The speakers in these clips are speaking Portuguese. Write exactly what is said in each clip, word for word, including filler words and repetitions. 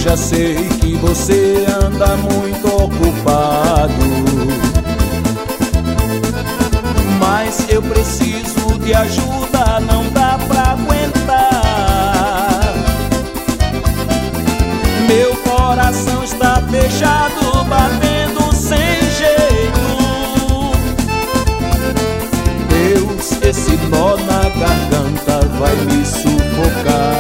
já sei que você anda muito ocupado, mas eu preciso de ajuda, não dá pra aguentar. Meu coração está fechado, batendo sem jeito. Deus, esse nó na garganta vai me sufocar.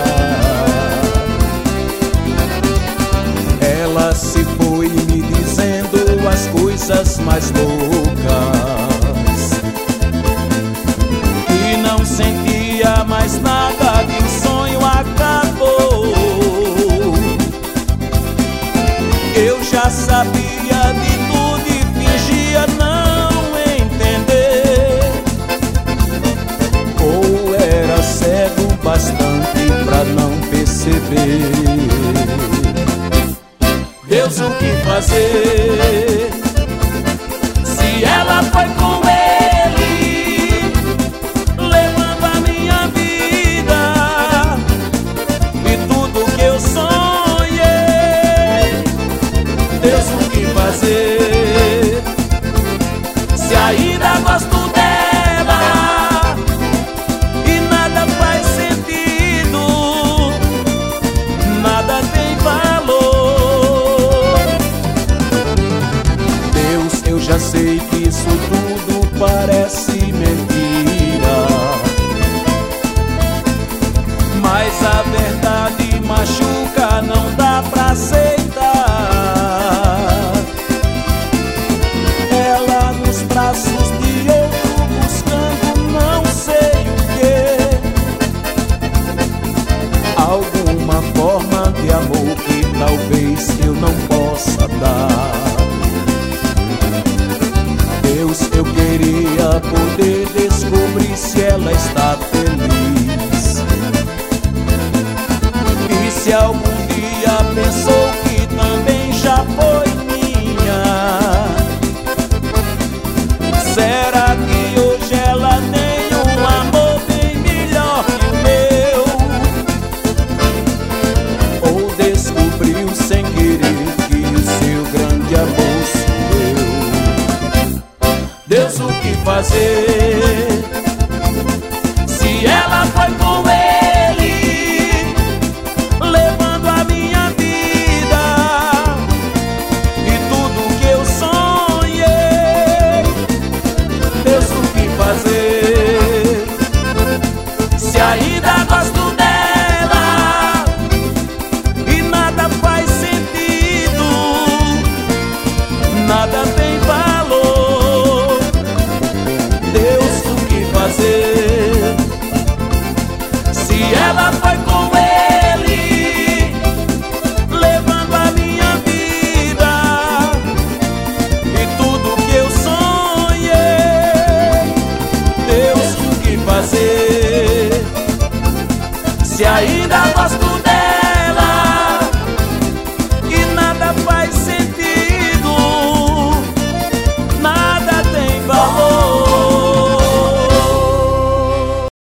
Ela se foi me dizendo as coisas mais loucas, que não sentia mais nada, que o sonho acabou. Eu já sabia de tudo e fingia não entender, ou era cego bastante pra não perceber. Deus, o que fazer? Se ela foi com ele, levando a minha vida e tudo que eu sonhei. Deus, o que fazer? Se ainda gosto dela e nada faz sentido, nada tem valor. Eu já sei que isso tudo parece mentira, mas a verdade machuca, não dá pra aceitar. Ela nos braços de outro buscando não sei o que, alguma forma de amor que talvez eu não possa dar. Deus, eu queria poder descobrir se ela está feliz, e se algum dia pensou que também já foi minha. Será que hoje ela tem um amor bem melhor que o meu, ou descobriu sem querer que o seu grande amor sou eu? Deus, o que fazer? Se ela foi com ele, levando a minha vida e tudo que eu sonhei. Deus, o que fazer? Se aí